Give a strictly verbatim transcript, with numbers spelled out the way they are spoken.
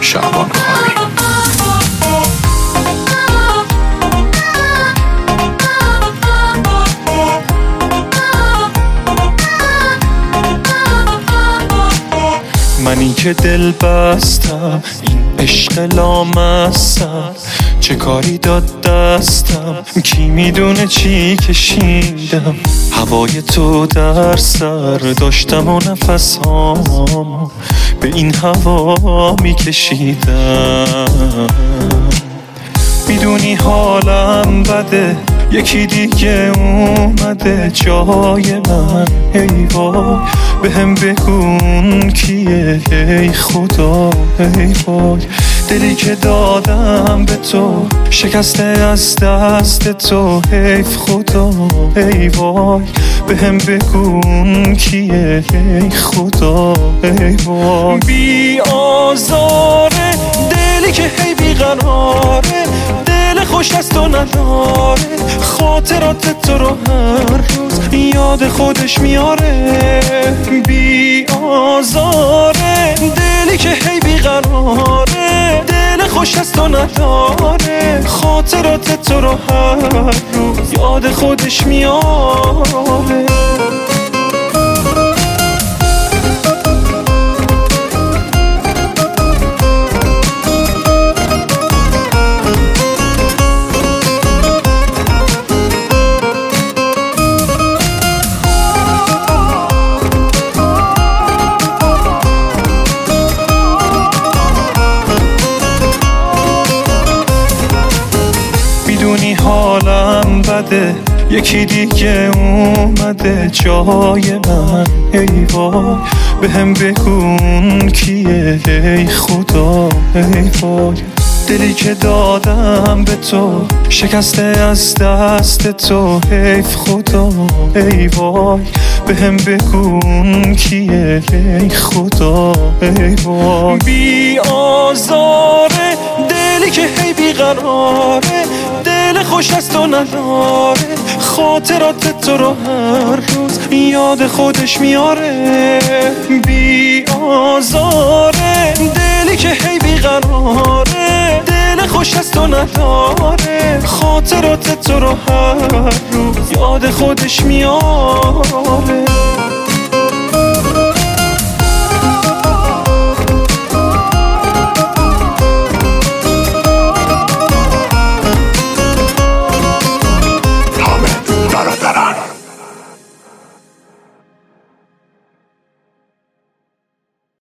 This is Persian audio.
شعبان کاری. منی که دل بستم این عشق لامصب، چه کاری داد دستم کی میدونه چی کشیدم. هوای تو در سر داشتم و نفسام به این هوا میکشیدم. میدونی حالم بده، یکی دیگه اومده جای من. ای وای به هم بگون کیه ای خدا. ای وای دلی که دادم به تو شکسته از دست تو. حیف خدا. ای وای به هم بگون کیه ای خدا. ای وای بی آزاره دلی که هی بیقراره، دل خوش از تو نداره، خاطرات تو رو هر روز یاد خودش میاره. بی آزاره دلی که هی بیقراره، دل خوش از تو نداره، خاطرات تو رو هر روز یاد خودش میاره. میدونی حالم بده، یکی دیگه اومده جای من. ای وای به هم بگون کیه ای خدا. ای وای دلی که دادم به تو شکسته از دست تو. حیف خدا. ای وای به هم بگون کیه ای خدا. ای وای بی آزاره دلی که هی بیقراره، دل خوش از تو نداره، خاطرات تو رو هر روز یاد خودش میاره. بی آزاره دلی که هی بیقراره، دل خوش از تو نداره، خاطرات تو رو هر روز یاد خودش میاره.